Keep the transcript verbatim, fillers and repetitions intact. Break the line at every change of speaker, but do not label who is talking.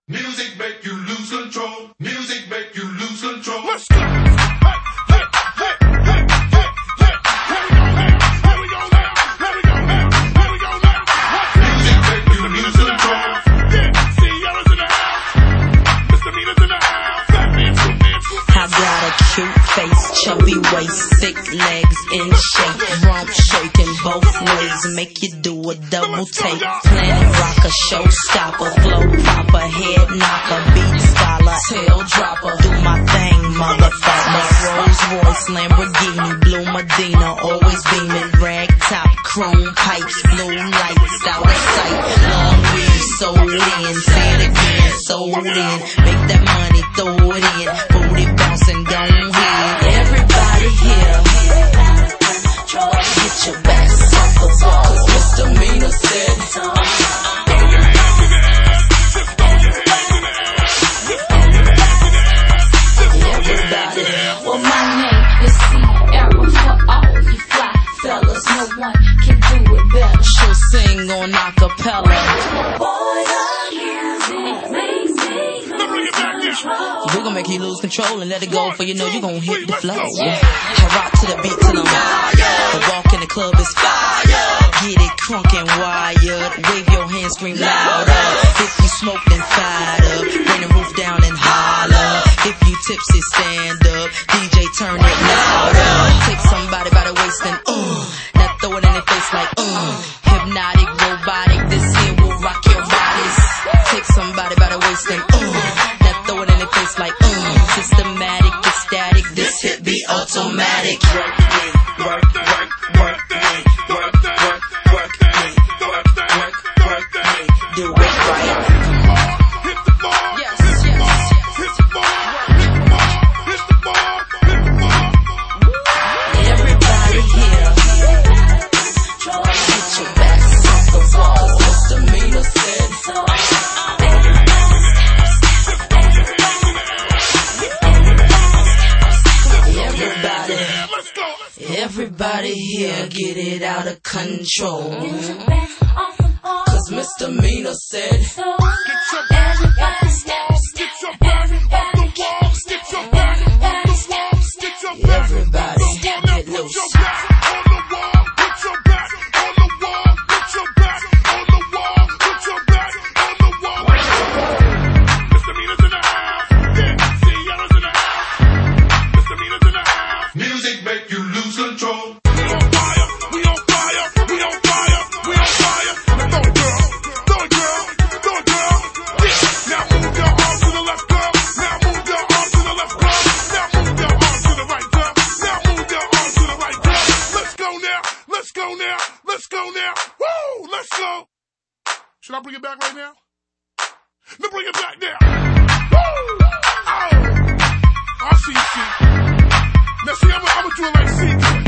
Music make you lose control. Music make you lose control.
Let's go. Hey, hey, hey, hey, hey, hey, here we go now. Here we go now. Here we go now. Here we go now.
Music make you lose control.
Yeah, Sierra's in the house. Misdemeanors in the house. Fat man, swoop man, swoop man.
I got a cute face, chubby waist, thick legs in shape, rump shaking both ways, make you do a double take. Planet rocker, showstopper, flow popper, head knocker, beat scholar, tail dropper. Do my thing, motherfucker. Rolls Royce, Lamborghini, blue Medina, always beaming, rag top, chrome pipes, blue lights, out of sight. Long weed, sold in, say it again, sold in. Make that money, throw it in, booty bouncing, don't hit. Everybody here, get your backs off the wall. Misdemeanor said,
Throw your hands in the air. Just throw your hands in the air. Just throw your hands in the air. Just throw your hands in the air.
Well, my name is Sierra for all you fly fellas. No one can do it better.
she'll sing on acapella.
Boy, the music makes me
Now bring it back now.
We're gonna make you lose control and let it go, for you know you're gonna hit the flow. I rock to the beat till I'm wired. The walk in the club is fire. Get it crunk and wired. Wave your hands, scream louder. If you smoke, then fired up. Bring the roof down and holler. If you tipsy, stand up. D J, turn it louder. Take somebody by the waist and uh. Now throw it in their face like uh. Hypnotic, robotic, this here will rock your bodies. Take somebody by the waist and uh. Now throw it in their face like uh. Systematic, ecstatic, this hit be automatic.
Work the thing, work, work, work the thing, work, work, work the thing, work, work, work the thing.
Do it right.
Hit the ball,
Yes,
hit the
yes,
ball,
yes.
hit the ball, hit the ball, hit the ball, hit the ball.
Everybody here, get your backs off the wall. Misdemeanor said, everybody,
Let's go.
everybody here, get it out of control.
off the ball.
Cause misdemeanor said,
So everybody step, step,
Get your back off the walls. Get your back off the walls. Get your back.
everybody,
Come on now,
get
put
loose.
your back on the wall. Put your back on the wall. Put your back on the wall. Put your back on the wall. Misdemeanors in the house. Yeah, Sierra's in the house. Misdemeanors in the house.
Music make you lose control.
We on fire. We on fire. We on fire. We on fire. Throw it, girl. Throw it, girl. Throw it, girl. Yeah. Now move your arms to the left, girl. Now move your arms to the left, girl. Now move your arms to the right, girl. Now move your arms to the right, girl. Let's go now. Let's go now. Let's go now. Woo! Let's go. Should I bring it back right now? Now bring it back now. Woo! Oh! I see you, see. Now see, I'm gonna do it like C.